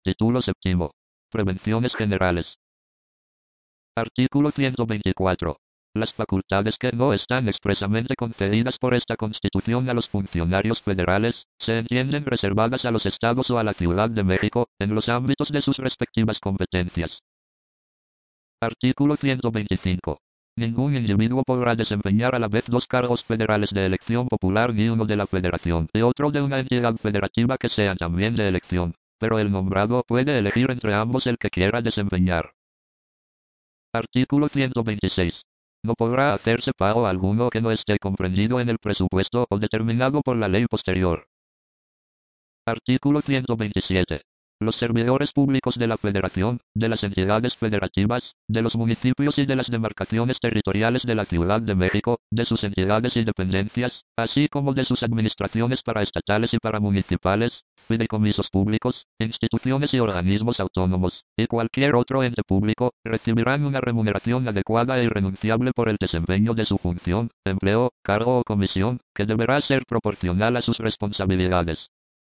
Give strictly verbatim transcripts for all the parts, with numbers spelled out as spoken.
Título séptimo. Prevenciones generales. Artículo ciento veinticuatro. Las facultades que no están expresamente concedidas por esta Constitución a los funcionarios federales, se entienden reservadas a los estados o a la Ciudad de México, en los ámbitos de sus respectivas competencias. Artículo ciento veinticinco. Ningún individuo podrá desempeñar a la vez dos cargos federales de elección popular ni uno de la federación y otro de una entidad federativa que sean también de elección, pero el nombrado puede elegir entre ambos el que quiera desempeñar. Artículo ciento veintiséis. No podrá hacerse pago alguno que no esté comprendido en el presupuesto o determinado por la ley posterior. Artículo ciento veintisiete. Los servidores públicos de la Federación, de las entidades federativas, de los municipios y de las demarcaciones territoriales de la Ciudad de México, de sus entidades y dependencias, así como de sus administraciones paraestatales y paramunicipales, fideicomisos públicos, instituciones y organismos autónomos, y cualquier otro ente público, recibirán una remuneración adecuada e irrenunciable por el desempeño de su función, empleo, cargo o comisión, que deberá ser proporcional a sus responsabilidades.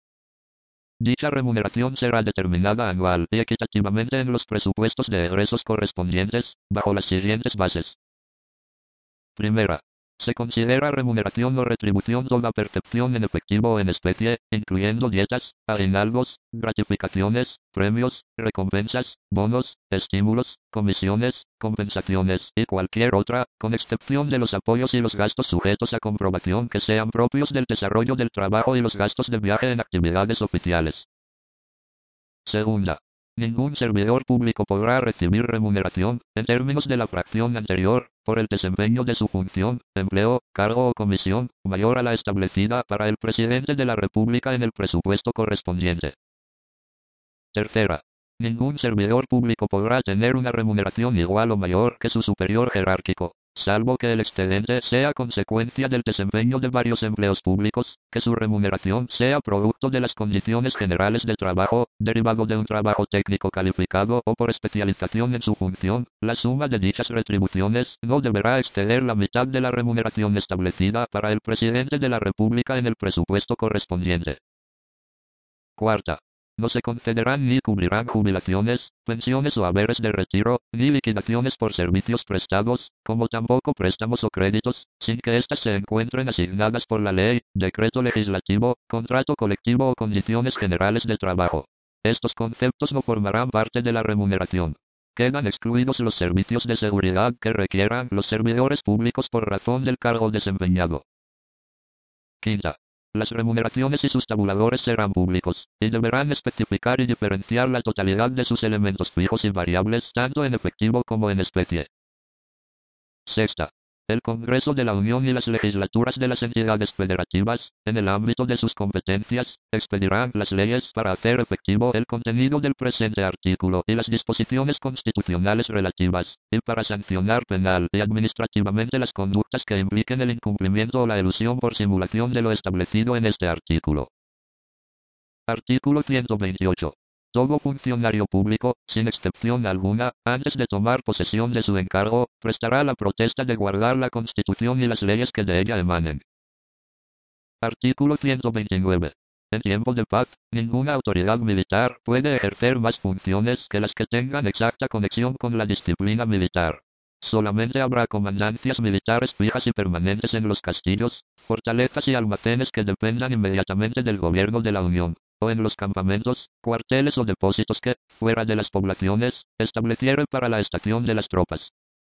Dicha remuneración será determinada anual y equitativamente en los presupuestos de egresos correspondientes, bajo las siguientes bases. Primera. Se considera remuneración o retribución toda percepción en efectivo o en especie, incluyendo dietas, aguinaldos, gratificaciones, premios, recompensas, bonos, estímulos, comisiones, compensaciones y cualquier otra, con excepción de los apoyos y los gastos sujetos a comprobación que sean propios del desarrollo del trabajo y los gastos de viaje en actividades oficiales. Segunda. Ningún servidor público podrá recibir remuneración, en términos de la fracción anterior, por el desempeño de su función, empleo, cargo o comisión, mayor a la establecida para el presidente de la República en el presupuesto correspondiente. Tercera. Ningún servidor público podrá tener una remuneración igual o mayor que su superior jerárquico, salvo que el excedente sea consecuencia del desempeño de varios empleos públicos, que su remuneración sea producto de las condiciones generales de trabajo, derivado de un trabajo técnico calificado o por especialización en su función. La suma de dichas retribuciones no deberá exceder la mitad de la remuneración establecida para el presidente de la República en el presupuesto correspondiente. Cuarta. No se concederán ni cubrirán jubilaciones, pensiones o haberes de retiro, ni liquidaciones por servicios prestados, como tampoco préstamos o créditos, sin que éstas se encuentren asignadas por la ley, decreto legislativo, contrato colectivo o condiciones generales de trabajo. Estos conceptos no formarán parte de la remuneración. Quedan excluidos los servicios de seguridad que requieran los servidores públicos por razón del cargo desempeñado. Quinta. Las remuneraciones y sus tabuladores serán públicos, y deberán especificar y diferenciar la totalidad de sus elementos fijos y variables tanto en efectivo como en especie. Sexta. El Congreso de la Unión y las legislaturas de las entidades federativas, en el ámbito de sus competencias, expedirán las leyes para hacer efectivo el contenido del presente artículo y las disposiciones constitucionales relativas, y para sancionar penal y administrativamente las conductas que impliquen el incumplimiento o la elusión por simulación de lo establecido en este artículo. Artículo ciento veintiocho. Todo funcionario público, sin excepción alguna, antes de tomar posesión de su encargo, prestará la protesta de guardar la Constitución y las leyes que de ella emanen. Artículo ciento veintinueve. En tiempo de paz, ninguna autoridad militar puede ejercer más funciones que las que tengan exacta conexión con la disciplina militar. Solamente habrá comandancias militares fijas y permanentes en los castillos, fortalezas y almacenes que dependan inmediatamente del gobierno de la Unión, o en los campamentos, cuarteles o depósitos que, fuera de las poblaciones, estableciere para la estación de las tropas.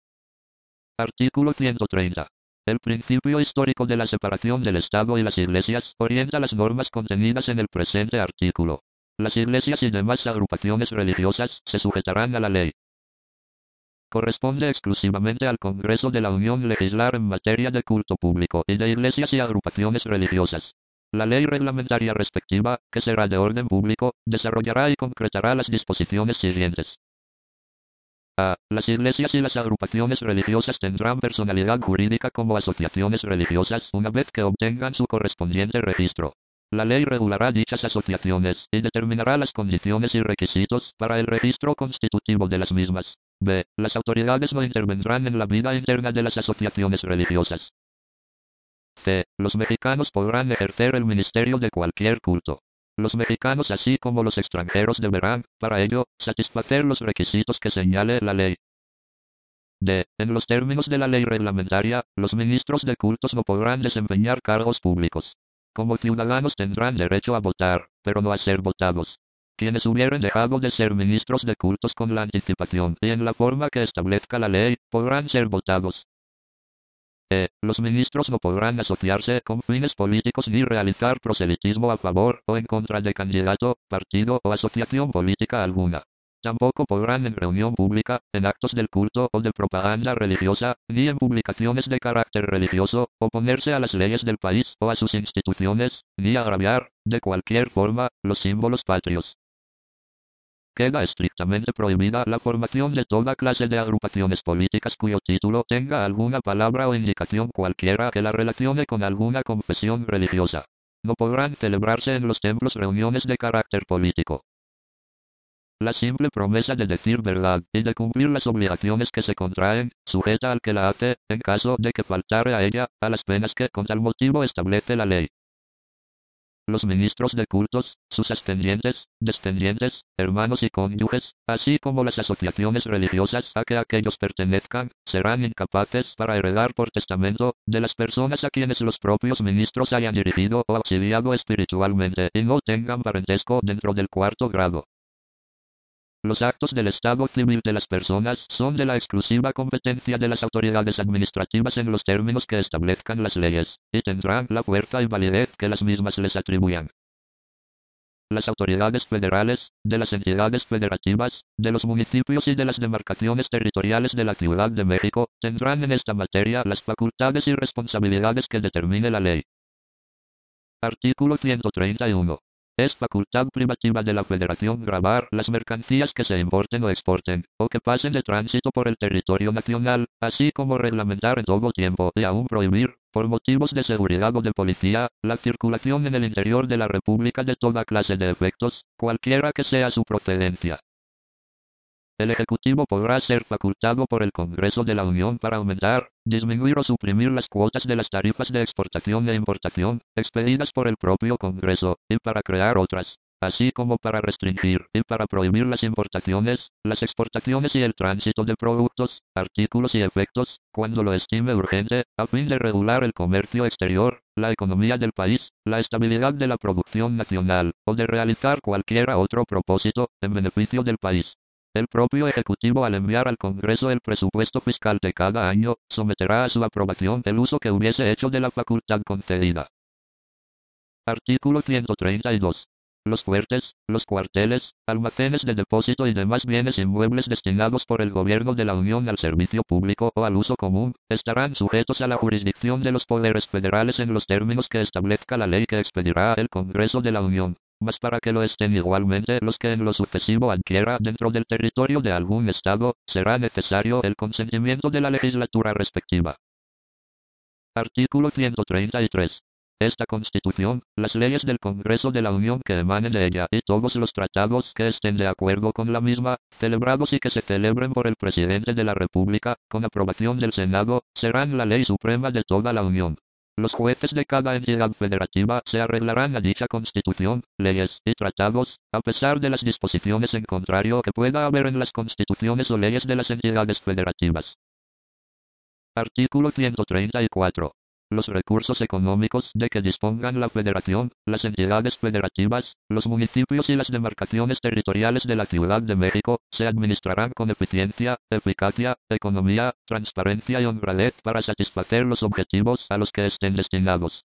Artículo ciento treinta. El principio histórico de la separación del Estado y las iglesias orienta las normas contenidas en el presente artículo. Las iglesias y demás agrupaciones religiosas se sujetarán a la ley. Corresponde exclusivamente al Congreso de la Unión legislar en materia de culto público y de iglesias y agrupaciones religiosas. La ley reglamentaria respectiva, que será de orden público, desarrollará y concretará las disposiciones siguientes. A. Las iglesias y las agrupaciones religiosas tendrán personalidad jurídica como asociaciones religiosas una vez que obtengan su correspondiente registro. La ley regulará dichas asociaciones y determinará las condiciones y requisitos para el registro constitutivo de las mismas. B. Las autoridades no intervendrán en la vida interna de las asociaciones religiosas. C. Los mexicanos podrán ejercer el ministerio de cualquier culto. Los mexicanos así como los extranjeros deberán, para ello, satisfacer los requisitos que señale la ley. D. En los términos de la ley reglamentaria, los ministros de cultos no podrán desempeñar cargos públicos. Como ciudadanos tendrán derecho a votar, pero no a ser votados. Quienes hubieran dejado de ser ministros de cultos con la anticipación y en la forma que establezca la ley, podrán ser votados. E. Los ministros no podrán asociarse con fines políticos ni realizar proselitismo a favor o en contra de candidato, partido o asociación política alguna. Tampoco podrán en reunión pública, en actos del culto o de propaganda religiosa, ni en publicaciones de carácter religioso, oponerse a las leyes del país o a sus instituciones, ni agraviar, de cualquier forma, los símbolos patrios. Queda estrictamente prohibida la formación de toda clase de agrupaciones políticas cuyo título tenga alguna palabra o indicación cualquiera que la relacione con alguna confesión religiosa. No podrán celebrarse en los templos reuniones de carácter político. La simple promesa de decir verdad y de cumplir las obligaciones que se contraen, sujeta al que la hace, en caso de que faltare a ella, a las penas que con tal motivo establece la ley. Los ministros de cultos, sus ascendientes, descendientes, hermanos y cónyuges, así como las asociaciones religiosas a que aquellos pertenezcan, serán incapaces para heredar por testamento, de las personas a quienes los propios ministros hayan dirigido o auxiliado espiritualmente y no tengan parentesco dentro del cuarto grado. Los actos del estado civil de las personas son de la exclusiva competencia de las autoridades administrativas en los términos que establezcan las leyes, y tendrán la fuerza y validez que las mismas les atribuyan. Las autoridades federales, de las entidades federativas, de los municipios y de las demarcaciones territoriales de la Ciudad de México, tendrán en esta materia las facultades y responsabilidades que determine la ley. Artículo ciento treinta y uno. Es facultad privativa de la Federación gravar las mercancías que se importen o exporten, o que pasen de tránsito por el territorio nacional, así como reglamentar en todo tiempo y aún prohibir, por motivos de seguridad o de policía, la circulación en el interior de la República de toda clase de efectos, cualquiera que sea su procedencia. El Ejecutivo podrá ser facultado por el Congreso de la Unión para aumentar, disminuir o suprimir las cuotas de las tarifas de exportación e importación, expedidas por el propio Congreso, y para crear otras, así como para restringir y para prohibir las importaciones, las exportaciones y el tránsito de productos, artículos y efectos, cuando lo estime urgente, a fin de regular el comercio exterior, la economía del país, la estabilidad de la producción nacional, o de realizar cualquier otro propósito, en beneficio del país. El propio Ejecutivo, al enviar al Congreso el presupuesto fiscal de cada año, someterá a su aprobación el uso que hubiese hecho de la facultad concedida. Artículo ciento treinta y dos. Los fuertes, los cuarteles, almacenes de depósito y demás bienes inmuebles destinados por el Gobierno de la Unión al servicio público o al uso común, estarán sujetos a la jurisdicción de los poderes federales en los términos que establezca la ley que expedirá el Congreso de la Unión. Mas para que lo estén igualmente los que en lo sucesivo adquiera dentro del territorio de algún estado, será necesario el consentimiento de la legislatura respectiva. Artículo ciento treinta y tres. Esta Constitución, las leyes del Congreso de la Unión que emanen de ella y todos los tratados que estén de acuerdo con la misma, celebrados y que se celebren por el Presidente de la República, con aprobación del Senado, serán la ley suprema de toda la Unión. Los jueces de cada entidad federativa se arreglarán a dicha Constitución, leyes y tratados, a pesar de las disposiciones en contrario que pueda haber en las constituciones o leyes de las entidades federativas. Artículo ciento treinta y cuatro. Los recursos económicos de que dispongan la Federación, las entidades federativas, los municipios y las demarcaciones territoriales de la Ciudad de México, se administrarán con eficiencia, eficacia, economía, transparencia y honradez para satisfacer los objetivos a los que estén destinados.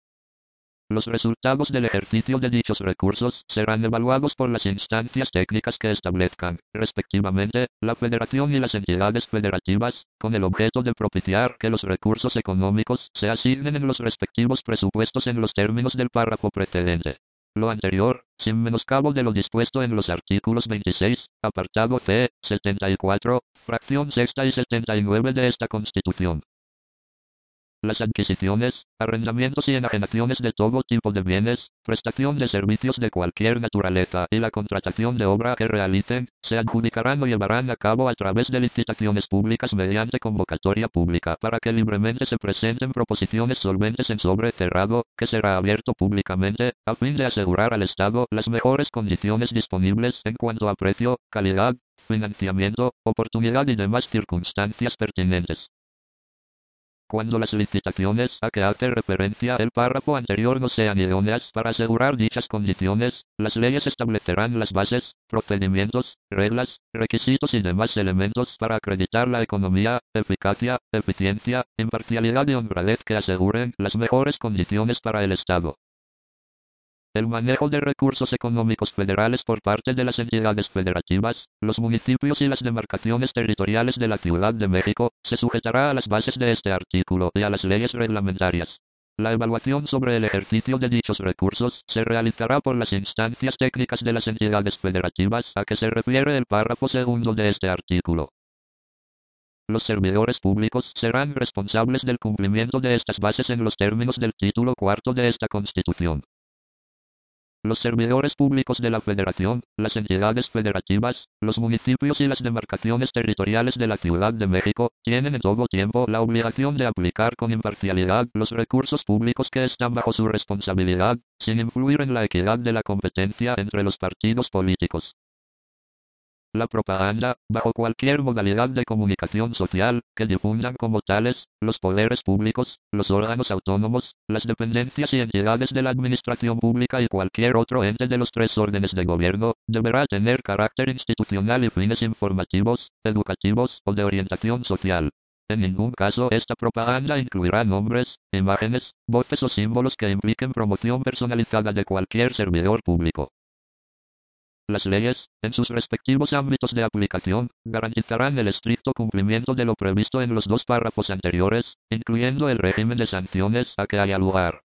Los resultados del ejercicio de dichos recursos serán evaluados por las instancias técnicas que establezcan, respectivamente, la Federación y las entidades federativas, con el objeto de propiciar que los recursos económicos se asignen en los respectivos presupuestos en los términos del párrafo precedente. Lo anterior, sin menoscabo de lo dispuesto en los artículos veintiséis, apartado C, setenta y cuatro, fracción sexta y setenta y nueve de esta Constitución. las adquisiciones, arrendamientos y enajenaciones de todo tipo de bienes, prestación de servicios de cualquier naturaleza y la contratación de obra que realicen, se adjudicarán o llevarán a cabo a través de licitaciones públicas mediante convocatoria pública para que libremente se presenten proposiciones solventes en sobre cerrado, que será abierto públicamente, a fin de asegurar al Estado las mejores condiciones disponibles en cuanto a precio, calidad, financiamiento, oportunidad y demás circunstancias pertinentes. Cuando las licitaciones a que hace referencia el párrafo anterior no sean idóneas para asegurar dichas condiciones, las leyes establecerán las bases, procedimientos, reglas, requisitos y demás elementos para acreditar la economía, eficacia, eficiencia, imparcialidad y honradez que aseguren las mejores condiciones para el Estado. El manejo de recursos económicos federales por parte de las entidades federativas, los municipios y las demarcaciones territoriales de la Ciudad de México, se sujetará a las bases de este artículo y a las leyes reglamentarias. La evaluación sobre el ejercicio de dichos recursos se realizará por las instancias técnicas de las entidades federativas a que se refiere el párrafo segundo de este artículo. Los servidores públicos serán responsables del cumplimiento de estas bases en los términos del título cuarto de esta Constitución. Los servidores públicos de la Federación, las entidades federativas, los municipios y las demarcaciones territoriales de la Ciudad de México, tienen en todo tiempo la obligación de aplicar con imparcialidad los recursos públicos que están bajo su responsabilidad, sin influir en la equidad de la competencia entre los partidos políticos. La propaganda, bajo cualquier modalidad de comunicación social, que difundan como tales, los poderes públicos, los órganos autónomos, las dependencias y entidades de la administración pública y cualquier otro ente de los tres órdenes de gobierno, deberá tener carácter institucional y fines informativos, educativos o de orientación social. En ningún caso esta propaganda incluirá nombres, imágenes, voces o símbolos que impliquen promoción personalizada de cualquier servidor público. Las leyes, en sus respectivos ámbitos de aplicación, garantizarán el estricto cumplimiento de lo previsto en los dos párrafos anteriores, incluyendo el régimen de sanciones a que haya lugar.